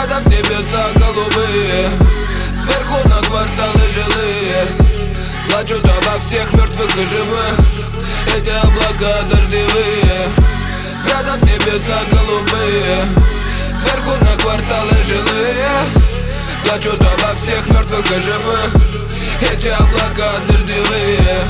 спрятав небеса голубые, сверху на кварталы жилые, плачут обо всех мертвых и живых эти облака дождевые. Спрятав небеса голубые, сверху на кварталы жилые, плачут обо всех мертвых и живых эти облака дождевые.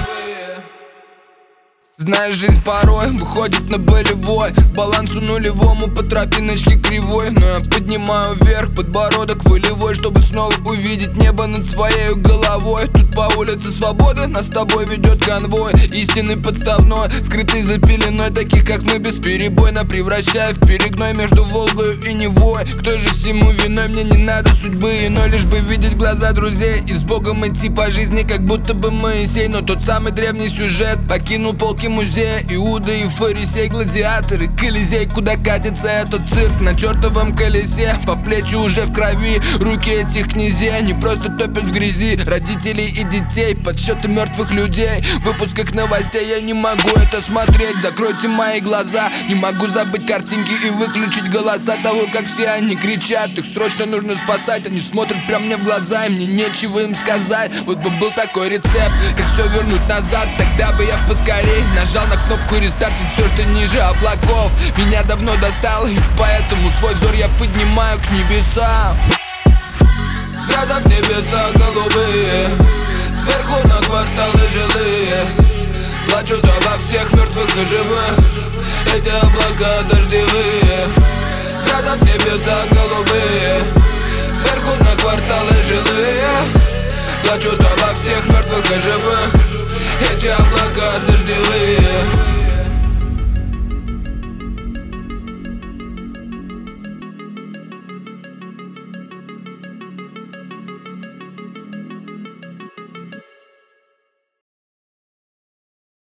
Знаешь, жизнь порой выходит на болевой, к балансу нулевому по тропиночке кривой. Но я поднимаю вверх подбородок волевой, чтобы снова увидеть небо над своей головой. Тут по улице свободы нас с тобой ведет конвой, истинный подставной, скрытый за пеленой таких как мы, бесперебойно превращая в перегной между Волгою и Невой. Кто же всему виной? Мне не надо судьбы иной, лишь бы видеть глаза друзей и с Богом идти по жизни, как будто бы Моисей. Но тот самый древний сюжет покинул полки музея, Иуда и фарисей, гладиаторы, Колизей. Куда катится этот цирк на чертовом колесе? По плечи уже в крови руки этих князей. Они просто топят в грязи родителей и детей, подсчеты мертвых людей. В выпусках новостей я не могу это смотреть. Закройте мои глаза, не могу забыть картинки и выключить голоса того, как все они кричат. Их срочно нужно спасать, они смотрят прямо мне в глаза, и мне нечего им сказать. Вот бы был такой рецепт, как все вернуть назад, тогда бы я поскорей нажал на кнопку рестарт, и все, что ниже облаков, меня давно достало, и поэтому свой взор я поднимаю к небесам. Спрятав небеса голубые, сверху на кварталы жилые, плачут обо всех мертвых и живых эти облака дождевые. Спрятав небеса голубые, сверху на кварталы жилые, плачут обо всех мертвых и живых эти облака дождевые.